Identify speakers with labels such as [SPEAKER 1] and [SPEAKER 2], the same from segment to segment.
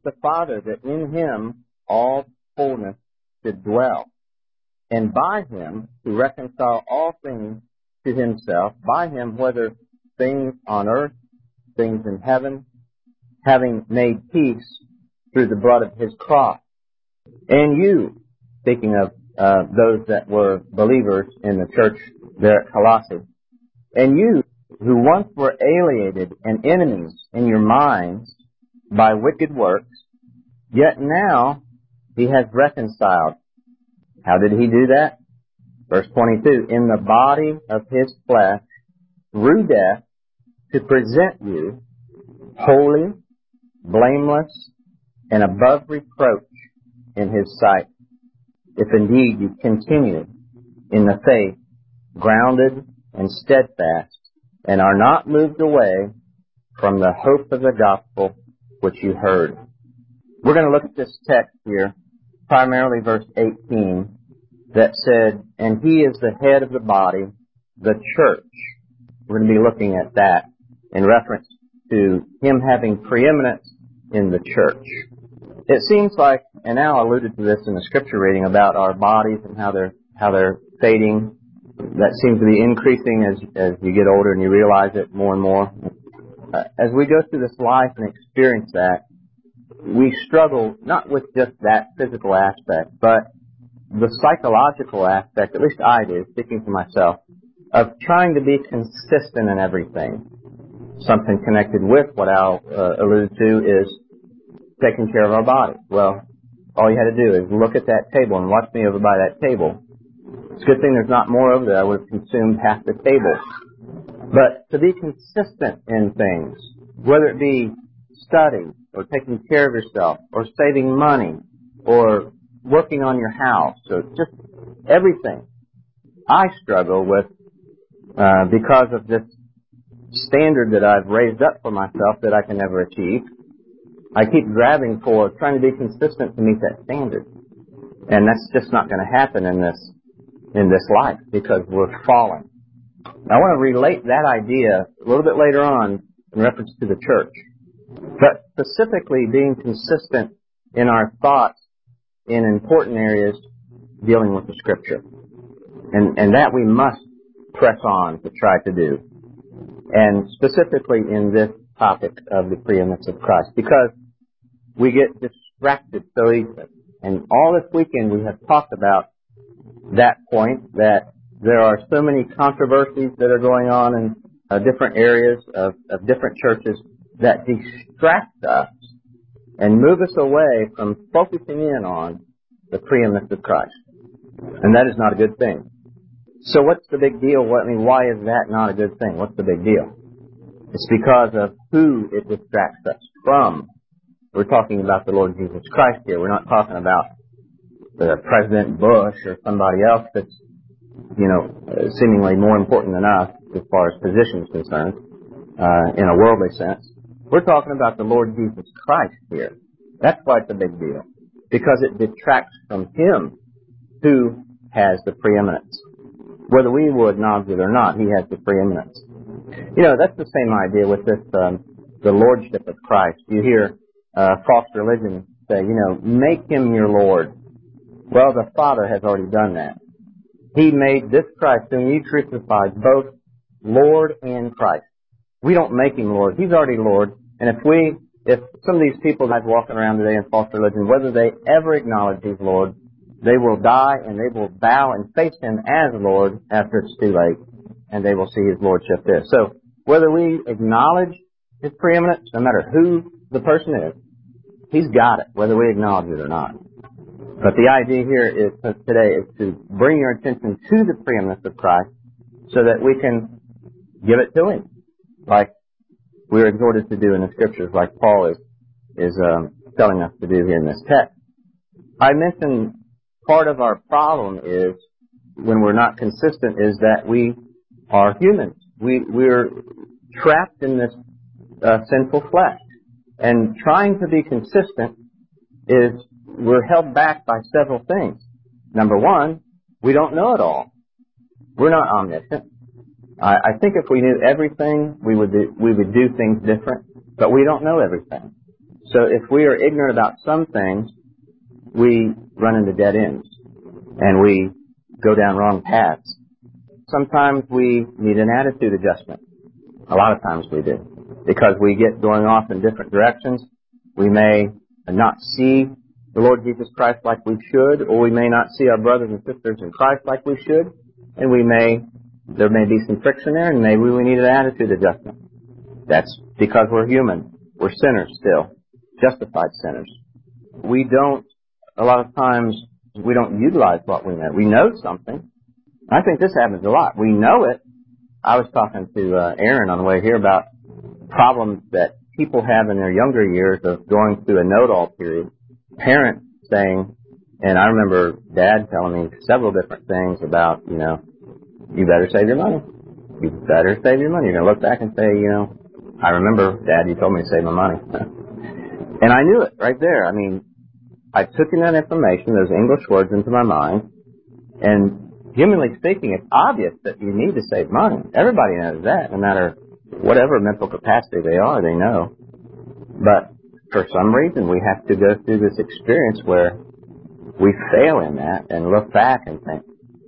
[SPEAKER 1] the Father, that in him all fullness should dwell, and by him to reconcile all things to himself, by him whether things on earth, things in heaven, having made peace through the blood of his cross. And you, speaking of those that were believers in the church there at Colossae, and you who once were alienated and enemies in your minds by wicked works, yet now he has reconciled. How did he do that? Verse 22, in the body of his flesh, through death, to present you holy, blameless, and above reproach in his sight, if indeed you continue in the faith, grounded and steadfast, and are not moved away from the hope of the gospel which you heard. We're going to look at this text here, primarily verse 18, that said, and he is the head of the body, the church. We're going to be looking at that in reference to him having preeminence in the church. It seems like, and Al alluded to this in the scripture reading about our bodies and how they're fading. That seems to be increasing as you get older and you realize it more and more. As we go through this life and experience that, we struggle not with just that physical aspect, but the psychological aspect, at least I do, speaking for myself, of trying to be consistent in everything. Something connected with what Al alluded to is taking care of our body. Well, all you had to do is look at that table and watch me over by that table. It's a good thing there's not more over there. I would have consumed half the table. But to be consistent in things, whether it be study or taking care of yourself or saving money or working on your house or just everything, I struggle with because of this standard that I've raised up for myself that I can never achieve. I keep grabbing for trying to be consistent to meet that standard. And that's just not going to happen in this life because we're fallen. I want to relate that idea a little bit later on in reference to the church. But specifically being consistent in our thoughts in important areas dealing with the Scripture. And that we must press on to try to do. And specifically in this topic of the preeminence of Christ. Because we get distracted so easily. And all this weekend we have talked about that point, that there are so many controversies that are going on in different areas of different churches that distract us and move us away from focusing in on the preeminence of Christ. And that is not a good thing. So what's the big deal? Why is that not a good thing? What's the big deal? It's because of who it distracts us from. We're talking about the Lord Jesus Christ here. We're not talking about President Bush or somebody else that's, seemingly more important than us as far as position is concerned, in a worldly sense. We're talking about the Lord Jesus Christ here. That's why it's a big deal. Because it detracts from Him who has the preeminence. Whether we would acknowledge it or not, He has the preeminence. That's the same idea with this, the Lordship of Christ. You hear false religion say, make Him your Lord. Well, the Father has already done that. He made this Christ, whom you crucified, both Lord and Christ. We don't make Him Lord. He's already Lord. And if some of these people that's walking around today in false religion, whether they ever acknowledge He's Lord, they will die and they will bow and face Him as Lord after it's too late. And they will see His Lordship there. So, whether we acknowledge His preeminence, no matter who the person is, He's got it, whether we acknowledge it or not. But the idea here today is to bring your attention to the preeminence of Christ so that we can give it to Him, like we're exhorted to do in the Scriptures, like Paul is telling us to do here in this text. I mentioned part of our problem is, when we're not consistent, is that we are humans. We're trapped in this sinful flesh. And trying to be consistent we're held back by several things. Number one, we don't know it all. We're not omniscient. I think if we knew everything, we would do things different, but we don't know everything. So if we are ignorant about some things, we run into dead ends and we go down wrong paths. Sometimes we need an attitude adjustment. A lot of times we do. Because we get going off in different directions. We may not see the Lord Jesus Christ like we should, or we may not see our brothers and sisters in Christ like we should, and there may be some friction there, and maybe we need an attitude adjustment. That's because we're human. We're sinners still. Justified sinners. A lot of times, we don't utilize what we know. We know something. I think this happens a lot. We know it. I was talking to Aaron on the way here about problems that people have in their younger years of going through a know-it-all period. Parents saying, and I remember Dad telling me several different things about, you better save your money. You better save your money. You're going to look back and say, I remember, Dad, you told me to save my money. And I knew it right there. I mean, I took in that information, those English words, into my mind, and humanly speaking, it's obvious that you need to save money. Everybody knows that, no matter whatever mental capacity they are, they know. But for some reason, we have to go through this experience where we fail in that and look back and think,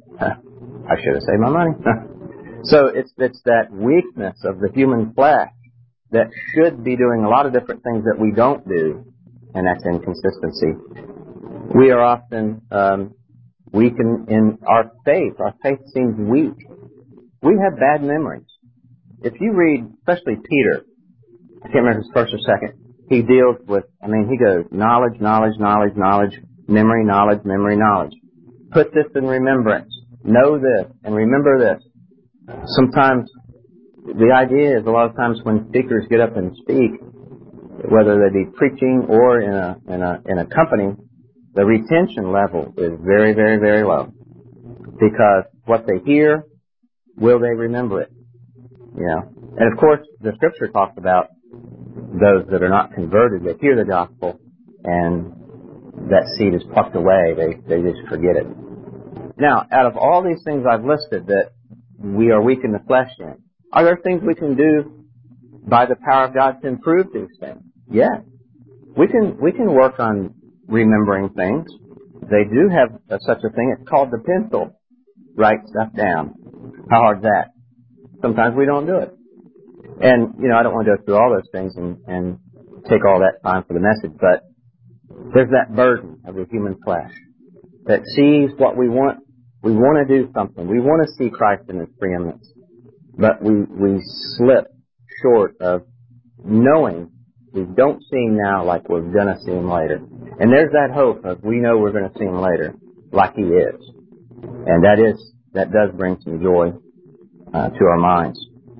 [SPEAKER 1] I should have saved my money. So it's that weakness of the human flesh that should be doing a lot of different things that we don't do, and that's inconsistency. We are often weak in our faith. Our faith seems weak. We have bad memories. If you read, especially Peter, I can't remember his first or second, he deals with, he goes, knowledge, knowledge, knowledge, knowledge, memory, knowledge, memory, knowledge. Put this in remembrance. Know this and remember this. Sometimes the idea is a lot of times when speakers get up and speak, whether they be preaching or in a company, the retention level is very, very, very low. Because what they hear, will they remember it? And of course, the Scripture talks about those that are not converted. They hear the gospel, and that seed is plucked away. They just forget it. Now, out of all these things I've listed that we are weak in the flesh in, are there things we can do by the power of God to improve these things? Yeah. We can work on remembering things. They do have such a thing. It's called the pencil. Write stuff down. How hard's that? Sometimes we don't do it. And, I don't want to go through all those things and take all that time for the message, but there's that burden of the human flesh that sees what we want. We want to do something. We want to see Christ in His preeminence. But we slip short of knowing we don't see Him now like we're going to see Him later. And there's that hope of we know we're going to see Him later like He is. And that does bring some joy to our minds.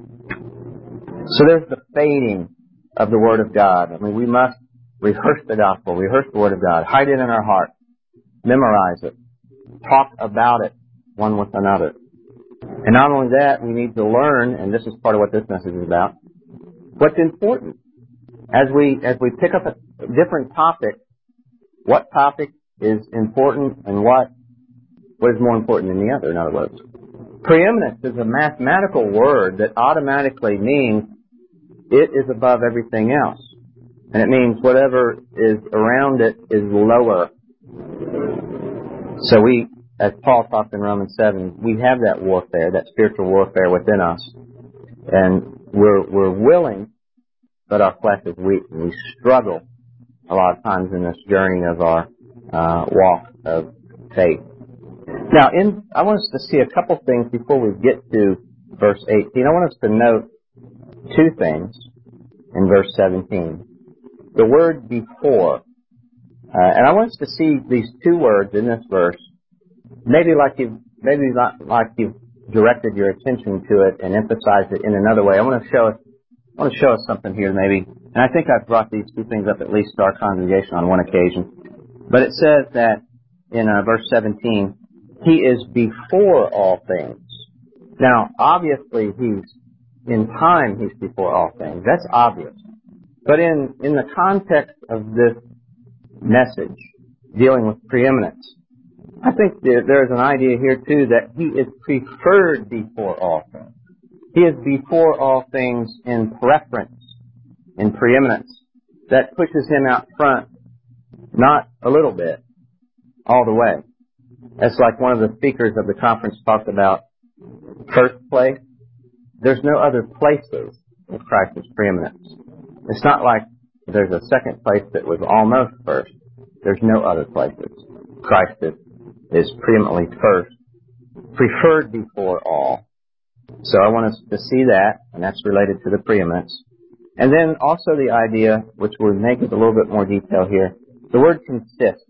[SPEAKER 1] So there's the fading of the Word of God. We must rehearse the gospel, rehearse the Word of God, hide it in our heart, memorize it, talk about it one with another. And not only that, we need to learn, and this is part of what this message is about, what's important. As we pick up a different topic, what topic is important and what is more important than the other, in other words. Preeminence is a mathematical word that automatically means it is above everything else. And it means whatever is around it is lower. So as Paul talked in Romans 7, we have that warfare, that spiritual warfare within us. And we're willing, but our flesh is weak. And we struggle a lot of times in this journey of our walk of faith. Now, I want us to see a couple things before we get to verse 18. I want us to note two things in verse 17. The word before. And I want us to see these two words in this verse, maybe not like you've directed your attention to it and emphasized it in another way. I want to show us something here maybe. And I think I've brought these two things up at least to our congregation on one occasion. But it says that in verse 17, He is before all things. Now, obviously, in time, He's before all things. That's obvious. But in the context of this message, dealing with preeminence, I think there's an idea here, too, that He is preferred before all things. He is before all things in preference, in preeminence. that pushes him out front, not a little bit, all the way. That's like one of the speakers of the conference talked about first place. There's no other places with Christ's preeminence. It's not like there's a second place that was almost first. There's no other places. Christ is preeminently first, preferred before all. So I want us to see that, and that's related to the preeminence. And then also the idea, which we'll make it a little bit more detail here, the word consist,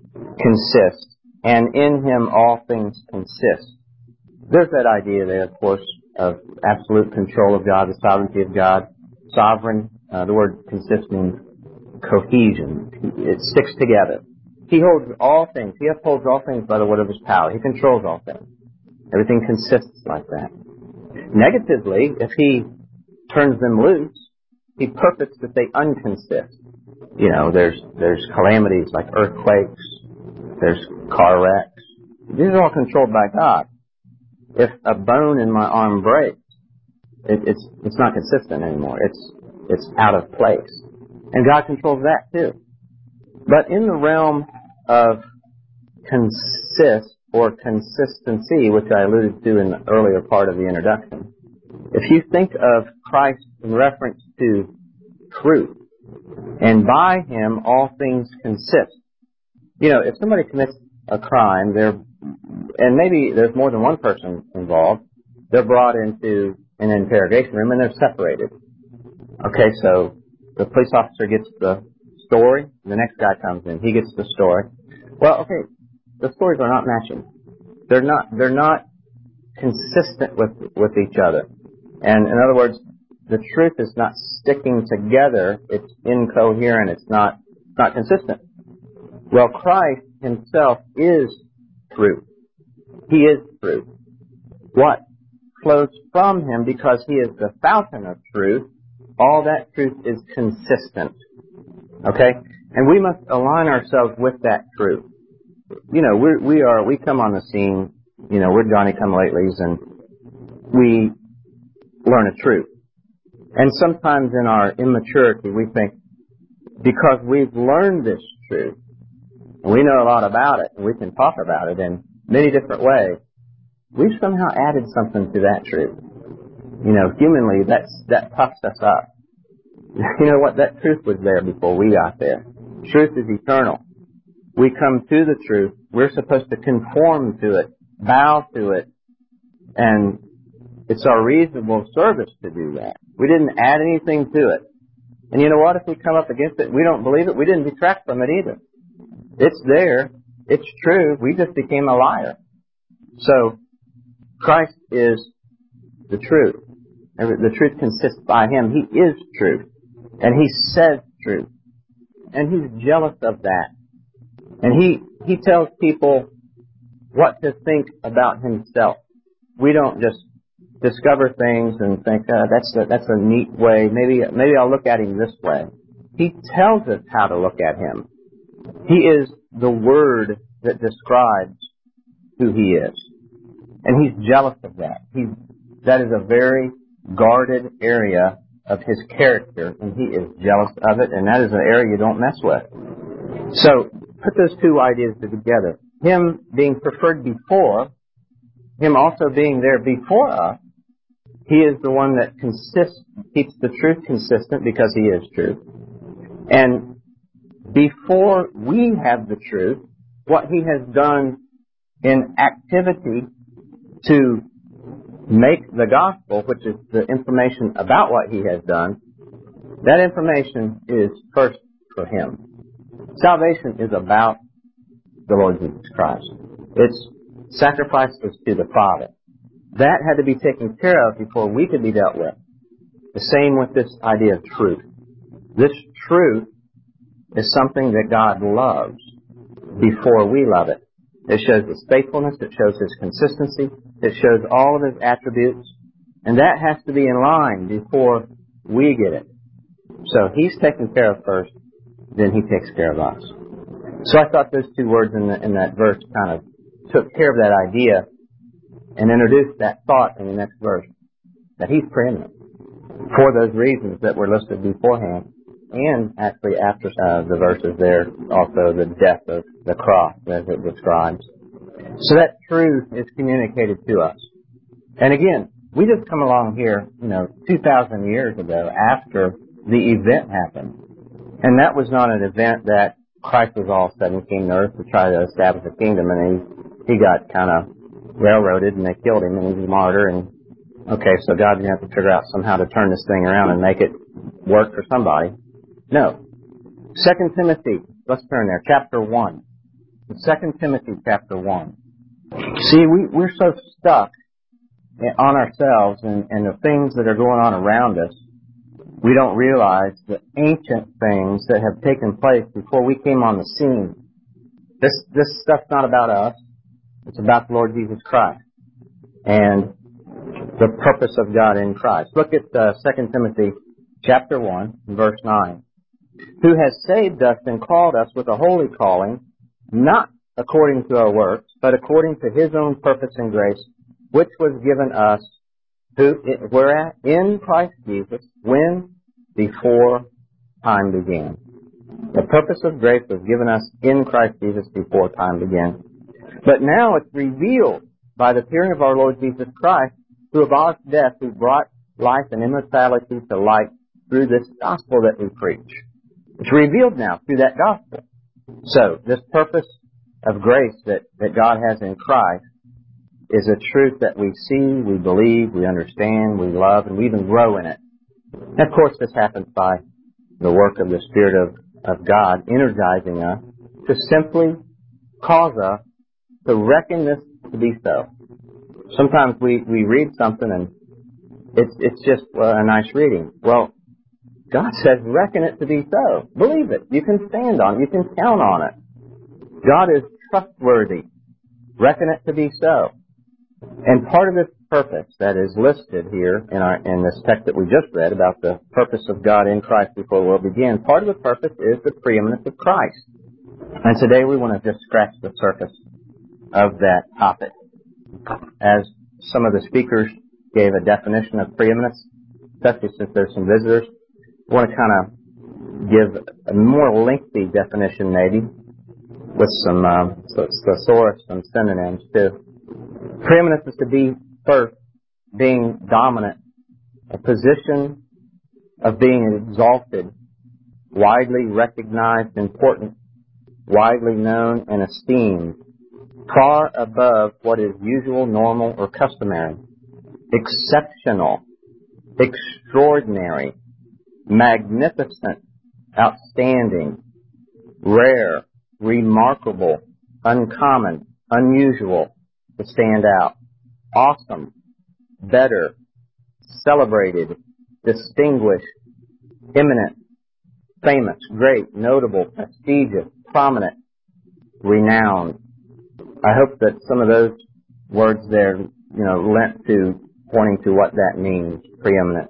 [SPEAKER 1] and in him all things consist. There's that idea there, of course, of absolute control of God, the sovereignty of God, sovereign. The word consist means cohesion. It sticks together. He holds all things. He upholds all things by the word of his power. He controls all things. Everything consists like that. Negatively, if he turns them loose, he purports that they unconsist. You know, there's calamities like earthquakes, there's car wrecks. These are all controlled by God. If a bone in my arm breaks, it's not consistent anymore. It's out of place. And God controls that too. But in the realm of consist or consistency, which I alluded to in the earlier part of the introduction, if you think of Christ in reference to truth, and by him all things consist. You know, if somebody commits a crime, and maybe there's more than one person involved, they're brought into an interrogation room and they're separated. Okay, so the police officer gets the story, the next guy comes in, he gets the story. Well, okay, the stories are not matching. They're not consistent with each other. And in other words, the truth is not sticking together, it's incoherent, it's not consistent. Well, Christ himself is truth. He is truth. What flows from him, because he is the fountain of truth, all that truth is consistent. Okay? And we must align ourselves with that truth. You know, we come on the scene, you know, we're Johnny-come-latelys, and we learn a truth. And sometimes in our immaturity, we think, because we've learned this truth, and we know a lot about it, and we can talk about it in many different ways, we've somehow added something to that truth. You know, humanly, that puffs us up. You know what? That truth was there before we got there. Truth is eternal. We come to the truth. We're supposed to conform to it, bow to it, and it's our reasonable service to do that. We didn't add anything to it. And you know what? If we come up against it, we don't believe it, we didn't detract from it either. It's there. It's true. We just became a liar. So, Christ is the truth. The truth consists by him. He is truth. And he says truth. And he's jealous of that. And he tells people what to think about himself. We don't just discover things and think, that's a neat way. Maybe I'll look at him this way. He tells us how to look at him. He is the word that describes who he is. And he's jealous of that. That is a very guarded area of his character, and he is jealous of it, and that is an area you don't mess with. So, put those two ideas together. Him being preferred before, him also being there before us, he is the one that keeps the truth consistent because he is truth. And before we have the truth, what he has done in activity to make the gospel, which is the information about what he has done, that information is first for him. Salvation is about the Lord Jesus Christ. It's sacrifices to the Father. That had to be taken care of before we could be dealt with. The same with this idea of truth. This truth is something that God loves before we love it. It shows His faithfulness. It shows His consistency. It shows all of His attributes. And that has to be in line before we get it. So He's taken care of first, then He takes care of us. So I thought those two words in that verse kind of took care of that idea and introduced that thought in the next verse, that He's preeminent for those reasons that were listed beforehand. and actually after the verses there, also the death of the cross as it describes. So that truth is communicated to us. And again, we just come along here, 2,000 years ago after the event happened. And that was not an event that Christ was all sudden king on earth to try to establish a kingdom, and he got kind of railroaded and they killed him and he was a martyr, and okay, so God's going to have to figure out somehow to turn this thing around and make it work for somebody. No. 2 Timothy, let's turn there, chapter 1. 2 Timothy chapter 1. See, we're so stuck on ourselves and the things that are going on around us, we don't realize the ancient things that have taken place before we came on the scene. This stuff's not about us. It's about the Lord Jesus Christ and the purpose of God in Christ. Look at 2 Timothy chapter 1, verse 9. Who has saved us and called us with a holy calling, not according to our works, but according to His own purpose and grace, which was given us whereat in Christ Jesus, when before time began. The purpose of grace was given us in Christ Jesus before time began. But now it's revealed by the appearing of our Lord Jesus Christ, who abolished death, who brought life and immortality to light through this gospel that we preach. It's revealed now through that gospel. So, this purpose of grace that God has in Christ is a truth that we see, we believe, we understand, we love, and we even grow in it. And of course, this happens by the work of the Spirit of God energizing us to simply cause us to reckon this to be so. Sometimes we read something and it's just a nice reading. Well, God says reckon it to be so. Believe it. You can stand on it. You can count on it. God is trustworthy. Reckon it to be so. And part of this purpose that is listed here in this text that we just read about the purpose of God in Christ before the world began, part of the purpose is the preeminence of Christ. And today we want to just scratch the surface of that topic. As some of the speakers gave a definition of preeminence, especially since there's some visitors, I want to kind of give a more lengthy definition maybe with some thesaurus, some synonyms too. Preeminence is to be first, being dominant, a position of being exalted, widely recognized, important, widely known and esteemed, far above what is usual, normal, or customary, exceptional, extraordinary, magnificent, outstanding, rare, remarkable, uncommon, unusual, to stand out, awesome, better, celebrated, distinguished, eminent, famous, great, notable, prestigious, prominent, renowned. I hope that some of those words there, lent to pointing to what that means, preeminent.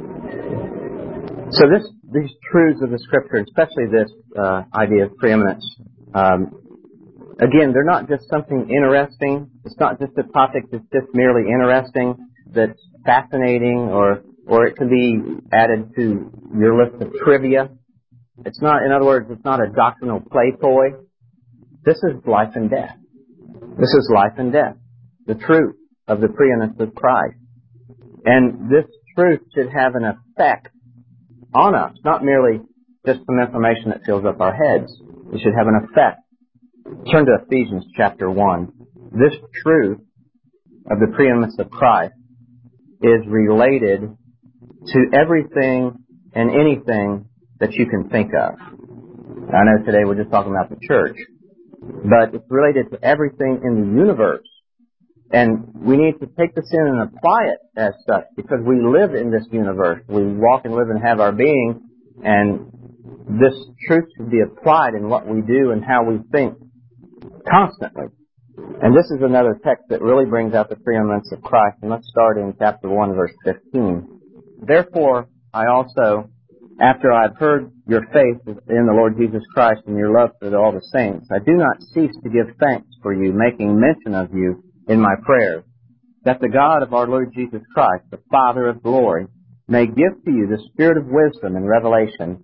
[SPEAKER 1] So these truths of the Scripture, especially this idea of preeminence, again, they're not just something interesting. It's not just a topic that's just merely interesting, that's fascinating, or it can be added to your list of trivia. It's not, in other words, it's not a doctrinal play toy. This is life and death. This is life and death, the truth of the preeminence of Christ. And this truth should have an effect on us, not merely just some information that fills up our heads. It should have an effect. Turn to Ephesians chapter 1. This truth of the preeminence of Christ is related to everything and anything that you can think of. I know today we're just talking about the church, but it's related to everything in the universe. And we need to take this in and apply it as such, because we live in this universe. We walk and live and have our being, and this truth should be applied in what we do and how we think constantly. And this is another text that really brings out the preeminence of Christ. And let's start in chapter 1, verse 15. Therefore, I also, after I've heard your faith in the Lord Jesus Christ and your love for all the saints, I do not cease to give thanks for you, making mention of you in my prayers, that the God of our Lord Jesus Christ, the Father of glory, may give to you the spirit of wisdom and revelation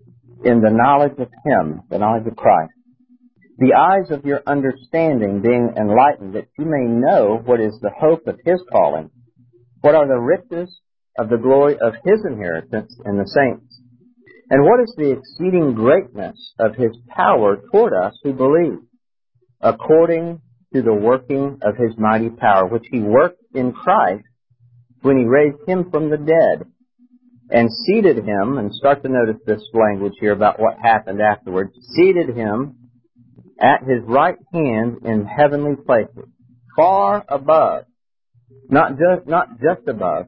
[SPEAKER 1] in the knowledge of Him, the knowledge of Christ. The eyes of your understanding being enlightened, that you may know what is the hope of His calling, what are the riches of the glory of His inheritance in the saints, and what is the exceeding greatness of His power toward us who believe, according to the working of His mighty power, which He worked in Christ when He raised Him from the dead and seated Him, and start to notice this language here about what happened afterwards, seated Him at His right hand in heavenly places, far above, not just above,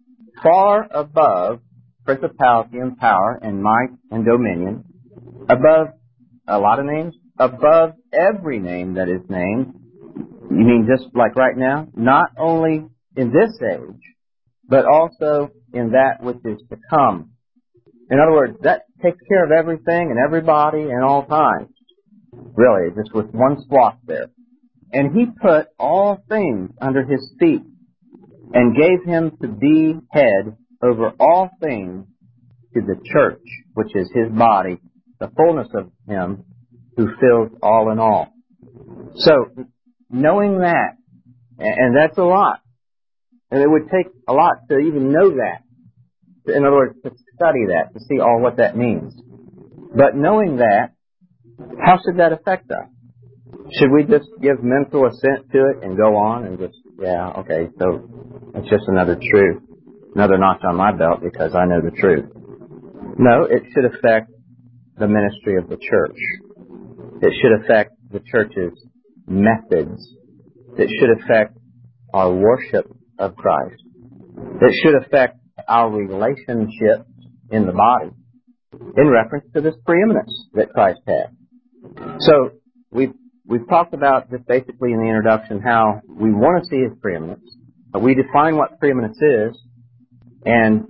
[SPEAKER 1] far above principality and power and might and dominion, above a lot of names, above every name that is named. You mean just like right now? Not only in this age, but also in that which is to come. In other words, that takes care of everything and everybody and all times. Really, just with one swath there. And He put all things under His feet and gave Him to be head over all things to the church, which is His body, the fullness of Him who fills all in all. So, knowing that, and that's a lot, and it would take a lot to even know that. In other words, to study that, to see all what that means. But knowing that, how should that affect us? Should we just give mental assent to it and go on and just, yeah, okay, so it's just another truth, another notch on my belt because I know the truth? No, it should affect the ministry of the church. It should affect the church's methods. It should affect our worship of Christ. It should affect our relationships in the body in reference to this preeminence that Christ had. So we've talked about just basically in the introduction how we want to see His preeminence. We define what preeminence is, and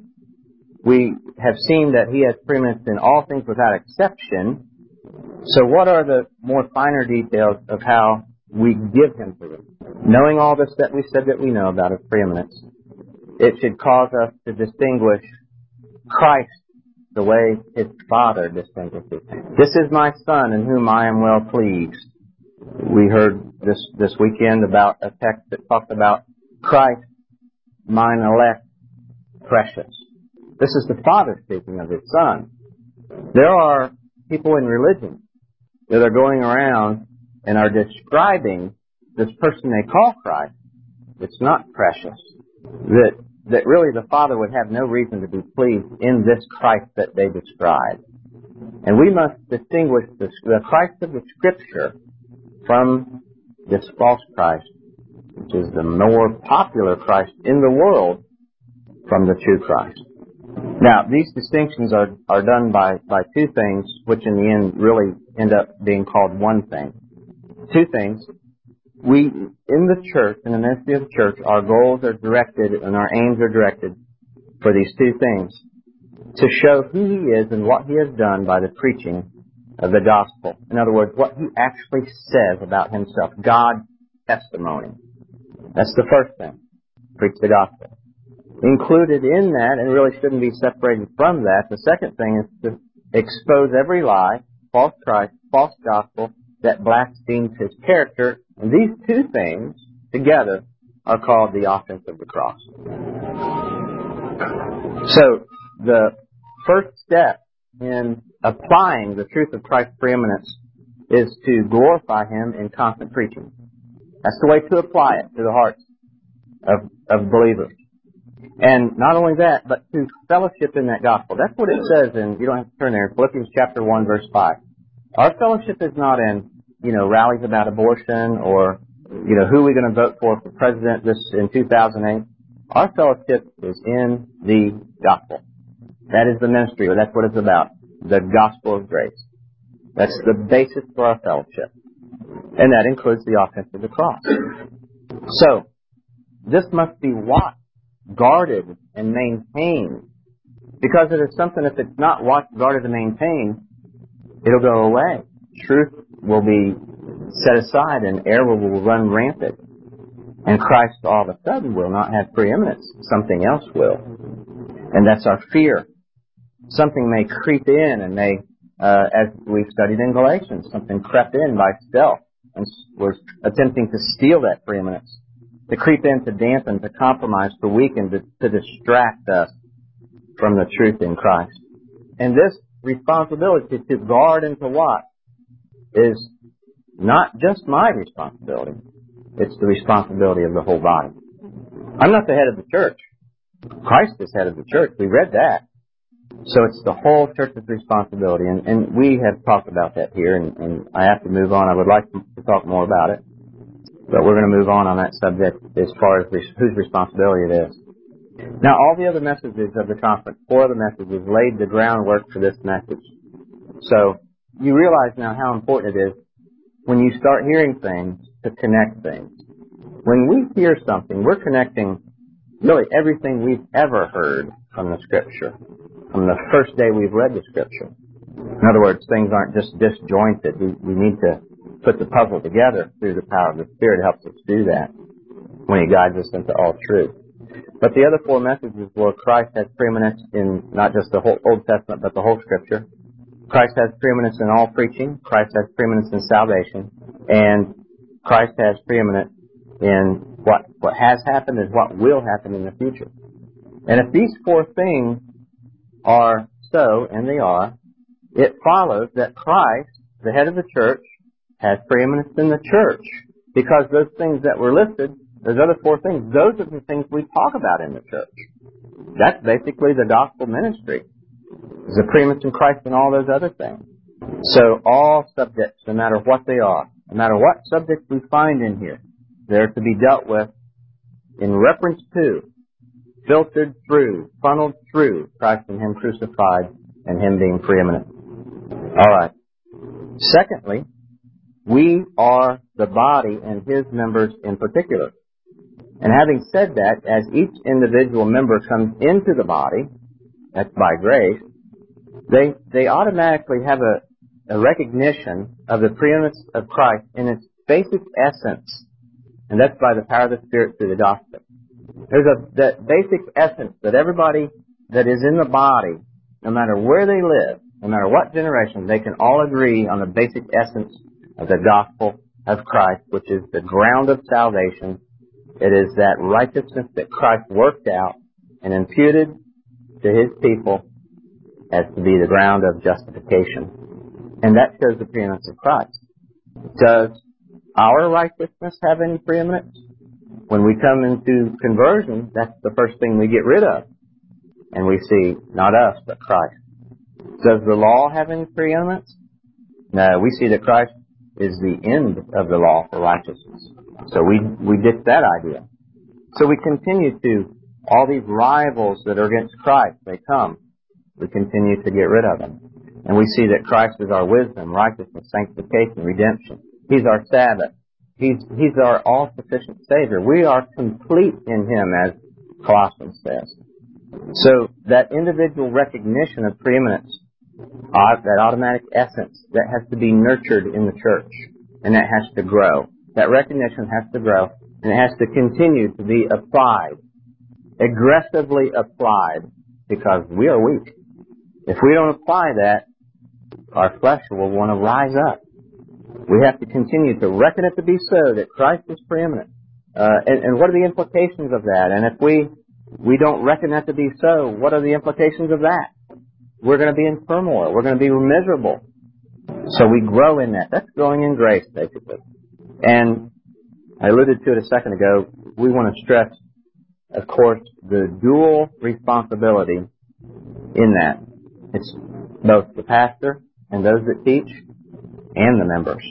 [SPEAKER 1] we have seen that He has preeminence in all things without exception. So what are the more finer details of how we give Him preeminence? Knowing all this that we said that we know about His preeminence, it should cause us to distinguish Christ the way His Father distinguishes. This is my Son in whom I am well pleased. We heard this weekend about a text that talked about Christ, mine elect, precious. This is the Father speaking of His Son. There are people in religion that are going around and are describing this person they call Christ. It's not precious. That really the Father would have no reason to be pleased in this Christ that they describe. And we must distinguish the Christ of the Scripture from this false Christ, which is the more popular Christ in the world, from the true Christ. Now, these distinctions are done by two things, which in the end really end up being called one thing. Two things. We, in the church, in the ministry of the church, our goals are directed and our aims are directed for these two things. To show who He is and what He has done by the preaching of the gospel. In other words, what He actually says about Himself. God's testimony. That's the first thing. Preach the gospel. Included in that, and really shouldn't be separated from that, the second thing is to expose every lie, false Christ, false gospel, that blasphemes His character. And these two things together are called the offense of the cross. So, the first step in applying the truth of Christ's preeminence is to glorify Him in constant preaching. That's the way to apply it to the hearts of believers. And not only that, but to fellowship in that gospel. That's what it says in, you don't have to turn there, Philippians chapter 1, verse 5. Our fellowship is not in, rallies about abortion or, who we're going to vote for president this in 2008. Our fellowship is in the gospel. That is the ministry, or that's what it's about. The gospel of grace. That's the basis for our fellowship. And that includes the offense of the cross. So, this must be watched, guarded, and maintained. Because it is something, if it's not watched, guarded, and maintained, it'll go away. Truth will be set aside and error will run rampant. And Christ all of a sudden will not have preeminence. Something else will. And that's our fear. Something may creep in and may as we've studied in Galatians. Something crept in by stealth and was attempting to steal that preeminence, to creep in, to dampen, to compromise, to weaken, to distract us from the truth in Christ. And this responsibility to guard and to watch is not just my responsibility. It's the responsibility of the whole body. I'm not the head of the church. Christ is head of the church. We read that. So it's the whole church's responsibility. And we have talked about that here, and I have to move on. I would like to talk more about it. But we're going to move on that subject as far as whose responsibility it is. Now, all the other messages of the conference, 4 other messages, laid the groundwork for this message. So you realize now how important it is when you start hearing things to connect things. When we hear something, we're connecting really everything we've ever heard from the Scripture, from the first day we've read the Scripture. In other words, things aren't just disjointed. We need to put the puzzle together through the power of the Spirit. It helps us do that when He guides us into all truth. But the other 4 messages were Christ has preeminence in not just the whole Old Testament, but the whole Scripture. Christ has preeminence in all preaching. Christ has preeminence in salvation. And Christ has preeminence in what has happened and what will happen in the future. And if these 4 things are so, and they are, it follows that Christ, the head of the church, has preeminence in the church. Because those things that were listed, those other 4 things, those are the things we talk about in the church. That's basically the gospel ministry. There's a preeminence in Christ and all those other things. So all subjects, no matter what they are, no matter what subjects we find in here, they're to be dealt with in reference to, filtered through, funneled through Christ and Him crucified and Him being preeminent. All right. Secondly, we are the body and His members in particular. And having said that, as each individual member comes into the body, that's by grace, they automatically have a recognition of the preeminence of Christ in its basic essence. And that's by the power of the Spirit through the gospel. There's that basic essence that everybody that is in the body, no matter where they live, no matter what generation, they can all agree on the basic essence of the gospel of Christ, which is the ground of salvation. It is that righteousness that Christ worked out and imputed to His people as to be the ground of justification. And that shows the preeminence of Christ. Does our righteousness have any preeminence? When we come into conversion, that's the first thing we get rid of. And we see not us, but Christ. Does the law have any preeminence? No, we see that Christ is the end of the law for righteousness. So we ditch that idea. So we continue to, all these rivals that are against Christ, they come. We continue to get rid of them. And we see that Christ is our wisdom, righteousness, sanctification, redemption. He's our Sabbath. He's our all-sufficient Savior. We are complete in Him, as Colossians says. So that individual recognition of preeminence, that automatic essence, that has to be nurtured in the church. And that has to grow. That recognition has to grow. And it has to continue to be applied. Aggressively applied. Because we are weak. If we don't apply that, our flesh will want to rise up. We have to continue to reckon it to be so, that Christ is preeminent. And what are the implications of that? And if we don't reckon that to be so, what are the implications of that? We're going to be in turmoil. We're going to be miserable. So we grow in that. That's growing in grace, basically. And I alluded to it a second ago. We want to stress, of course, the dual responsibility in that. It's both the pastor and those that teach and the members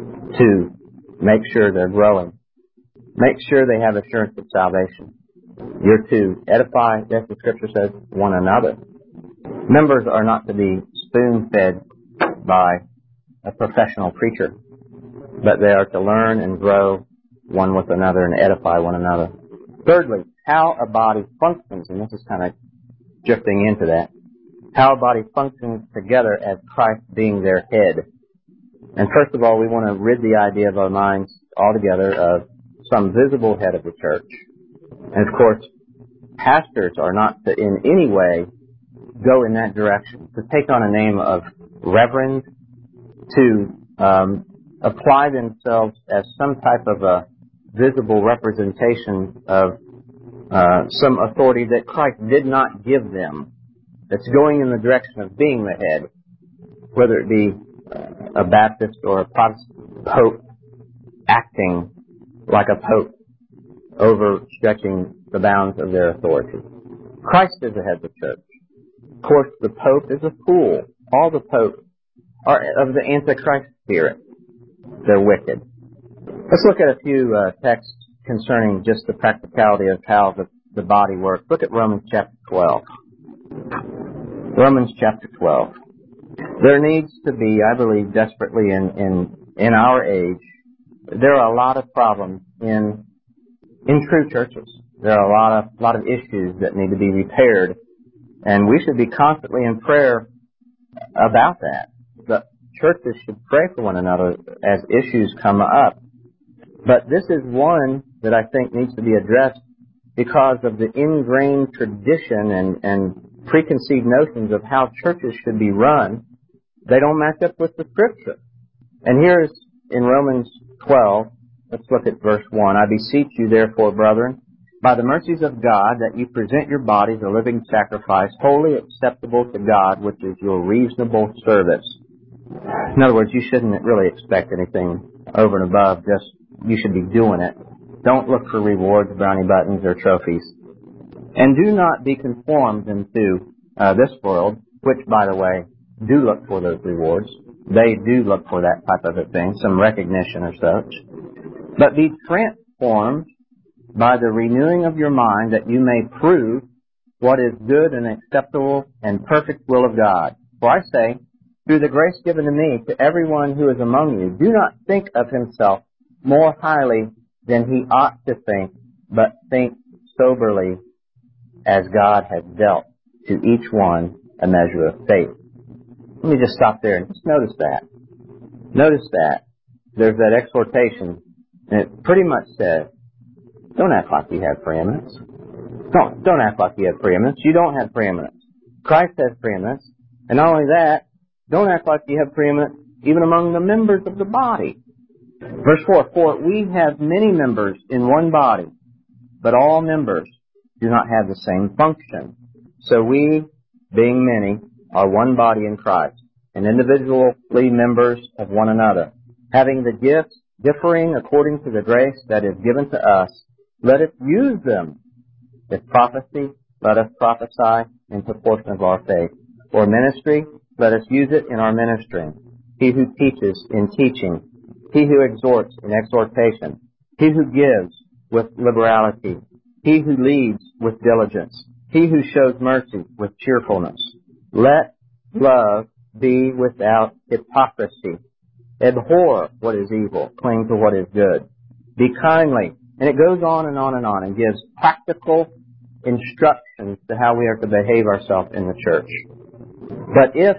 [SPEAKER 1] to make sure they're growing. Make sure they have assurance of salvation. You're to edify, as the Scripture says, one another. Members are not to be spoon-fed by a professional preacher, but they are to learn and grow one with another and edify one another. Thirdly, how a body functions, and this is kind of drifting into that, how a body functions together as Christ being their head. And first of all, we want to rid the idea of our minds altogether of some visible head of the church. And of course, pastors are not to in any way go in that direction, to take on a name of reverend, to apply themselves as some type of a visible representation of some authority that Christ did not give them, that's going in the direction of being the head, whether it be a Baptist or a Protestant pope acting like a pope, overstretching the bounds of their authority. Christ is the head of the church. Of course, the pope is a fool. All the popes are of the Antichrist spirit. They're wicked. Let's look at a few texts concerning just the practicality of how the body works. Look at Romans chapter 12. Romans chapter 12. There needs to be, I believe, desperately in our age, there are a lot of problems in true churches. There are a lot of issues that need to be repaired, and we should be constantly in prayer about that. The churches should pray for one another as issues come up. But this is one that I think needs to be addressed because of the ingrained tradition and preconceived notions of how churches should be run. They don't match up with the Scripture. And here's in Romans 12, let's look at verse 1. I beseech you, therefore, brethren, by the mercies of God, that you present your bodies a living sacrifice, wholly acceptable to God, which is your reasonable service. In other words, you shouldn't really expect anything over and above, just you should be doing it. Don't look for rewards, brownie buttons, or trophies. And do not be conformed into this world, which, by the way, do look for those rewards. They do look for that type of a thing, some recognition or such. But be transformed by the renewing of your mind, that you may prove what is good and acceptable and perfect will of God. For I say, through the grace given to me, to everyone who is among you, do not think of himself more highly than he ought to think, but think soberly, as God has dealt to each one a measure of faith. Let me just stop there and just notice that. Notice that. There's that exhortation, and it pretty much says, don't act like you have preeminence. Don't act like you have preeminence. You don't have preeminence. Christ has preeminence. And not only that, don't act like you have preeminence even among the members of the body. Verse 4, for we have many members in one body, but all members do not have the same function. So we, being many, are one body in Christ, and individually members of one another. Having the gifts differing according to the grace that is given to us, let us use them. If prophecy, let us prophesy in proportion of our faith. Or ministry, let us use it in our ministering. He who teaches in teaching. He who exhorts in exhortation. He who gives with liberality. He who leads with diligence. He who shows mercy with cheerfulness. Let love be without hypocrisy. Abhor what is evil. Cling to what is good. Be kindly. And it goes on and on and on and gives practical instructions to how we are to behave ourselves in the church. But if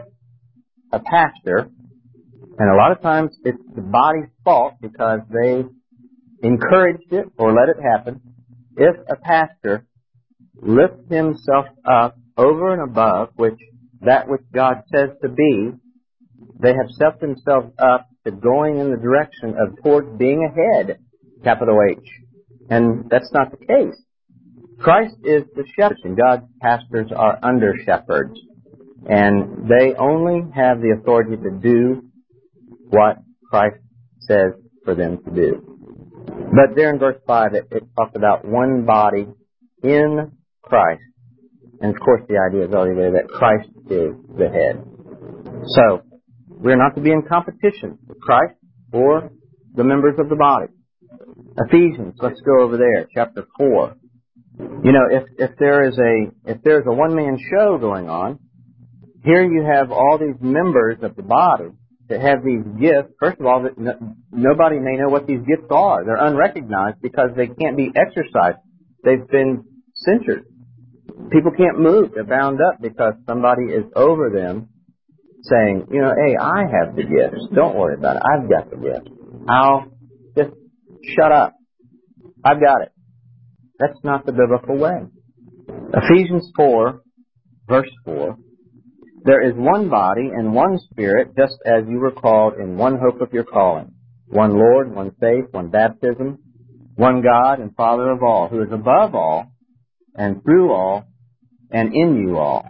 [SPEAKER 1] a pastor, and a lot of times it's the body's fault because they encouraged it or let it happen, if a pastor lifts himself up over and above that which God says to be, they have set themselves up to going in the direction of towards being a head, capital H. And that's not the case. Christ is the shepherd, and God's pastors are under shepherds. And they only have the authority to do what Christ says for them to do. But there in verse 5, it talks about one body in Christ. And of course the idea is already there that Christ is the head. So, we're not to be in competition with Christ or the members of the body. Ephesians, let's go over there, chapter 4. You know, if there's a one-man show going on, here you have all these members of the body that have these gifts. First of all, nobody may know what these gifts are. They're unrecognized because they can't be exercised. They've been censored. People can't move. They're bound up because somebody is over them saying, you know, hey, I have the gifts. Don't worry about it. I've got the gifts. I'll just shut up. I've got it. That's not the biblical way. Ephesians 4, verse 4. there is one body and one Spirit, just as you were called in one hope of your calling. One Lord, one faith, one baptism, one God and Father of all, who is above all, and through all, and in you all.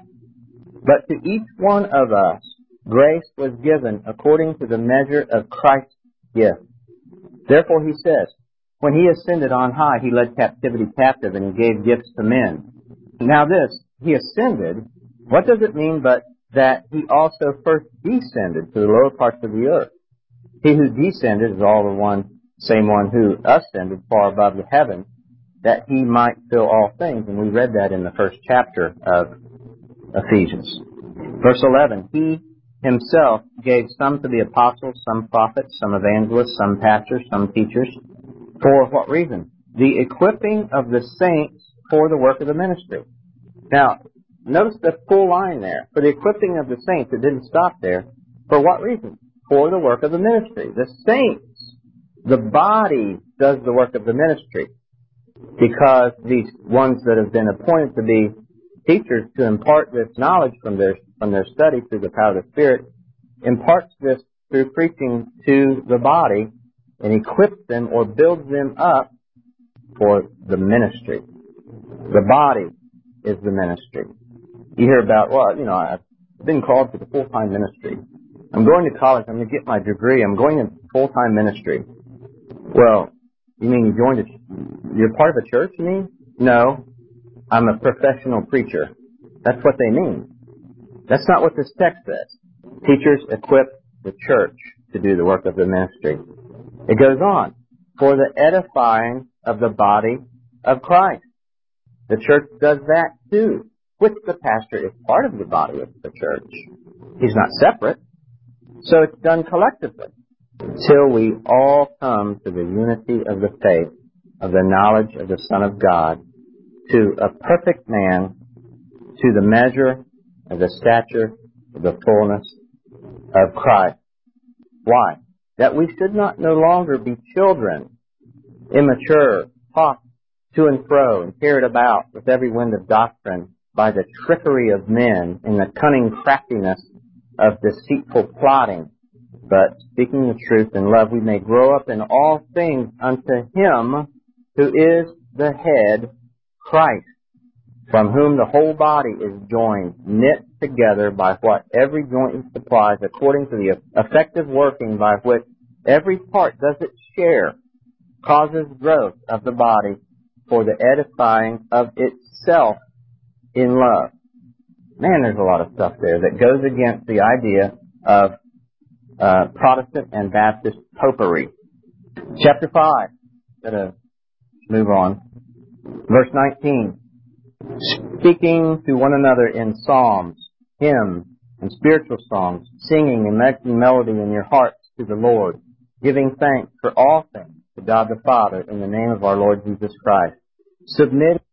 [SPEAKER 1] But to each one of us, grace was given according to the measure of Christ's gift. Therefore he says, when he ascended on high, he led captivity captive, and he gave gifts to men. Now this, he ascended, what does it mean but that he also first descended to the lower parts of the earth? He who descended is all the same one who ascended far above the heavens, that he might fill all things. And we read that in the first chapter of Ephesians. Verse 11, he himself gave some to be apostles, some prophets, some evangelists, some pastors, some teachers. For what reason? The equipping of the saints for the work of the ministry. Now, notice the full line there. For the equipping of the saints, it didn't stop there. For what reason? For the work of the ministry. The saints, the body, does the work of the ministry. Because these ones that have been appointed to be teachers to impart this knowledge from their study through the power of the Spirit, imparts this through preaching to the body and equips them or builds them up for the ministry. The body is the ministry. You hear about, I've been called to the full-time ministry. I'm going to college. I'm going to get my degree. I'm going into full-time ministry. Well, you mean you're part of a church, you mean? No, I'm a professional preacher. That's what they mean. That's not what this text says. Teachers equip the church to do the work of the ministry. It goes on, for the edifying of the body of Christ. The church does that too, which the pastor is part of the body of the church. He's not separate. So it's done collectively, till we all come to the unity of the faith, of the knowledge of the Son of God, to a perfect man, to the measure of the stature of the fullness of Christ. Why? That we should not no longer be children, immature, tossed to and fro, and carried about with every wind of doctrine by the trickery of men and the cunning craftiness of deceitful plotting. But speaking the truth in love, we may grow up in all things unto Him who is the head, Christ, from whom the whole body is joined, knit together by what every joint supplies, according to the effective working by which every part does its share, causes growth of the body for the edifying of itself in love. Man, there's a lot of stuff there that goes against the idea of Protestant and Baptist popery. Chapter 5. Gotta move on. Verse 19. Speaking to one another in psalms, hymns, and spiritual songs, singing and making melody in your hearts to the Lord, giving thanks for all things to God the Father in the name of our Lord Jesus Christ. Submit